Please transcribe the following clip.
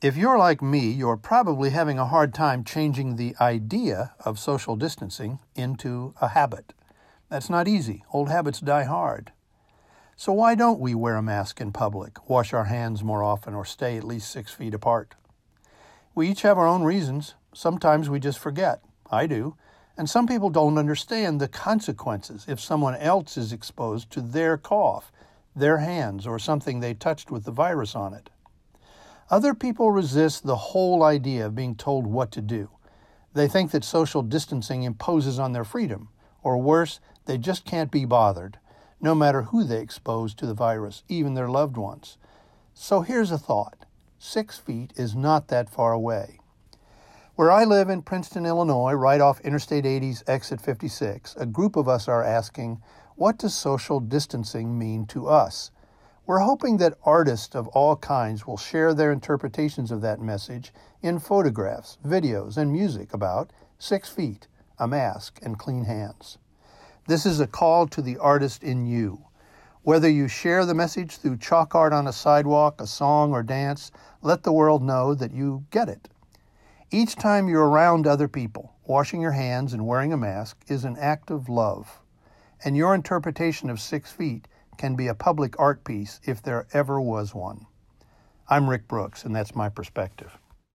If you're like me, you're probably having a hard time changing the idea of social distancing into a habit. That's not easy. Old habits die hard. So why don't we wear a mask in public, wash our hands more often, or stay at least 6 feet apart? We each have our own reasons. Sometimes we just forget. I do. And some people don't understand the consequences if someone else is exposed to their cough, their hands, or something they touched with the virus on it. Other people resist the whole idea of being told what to do. They think that social distancing imposes on their freedom, or worse, they just can't be bothered, no matter who they expose to the virus, even their loved ones. So here's a thought. 6 feet is not that far away. Where I live in Princeton, Illinois, right off Interstate 80's exit 56, a group of us are asking, what does social distancing mean to us? We're hoping that artists of all kinds will share their interpretations of that message in photographs, videos, and music about 6 feet, a mask, and clean hands. This is a call to the artist in you. Whether you share the message through chalk art on a sidewalk, a song, or dance, let the world know that you get it. Each time you're around other people, washing your hands and wearing a mask is an act of love. And your interpretation of 6 feet can be a public art piece if there ever was one. I'm Rick Brooks, and that's my perspective.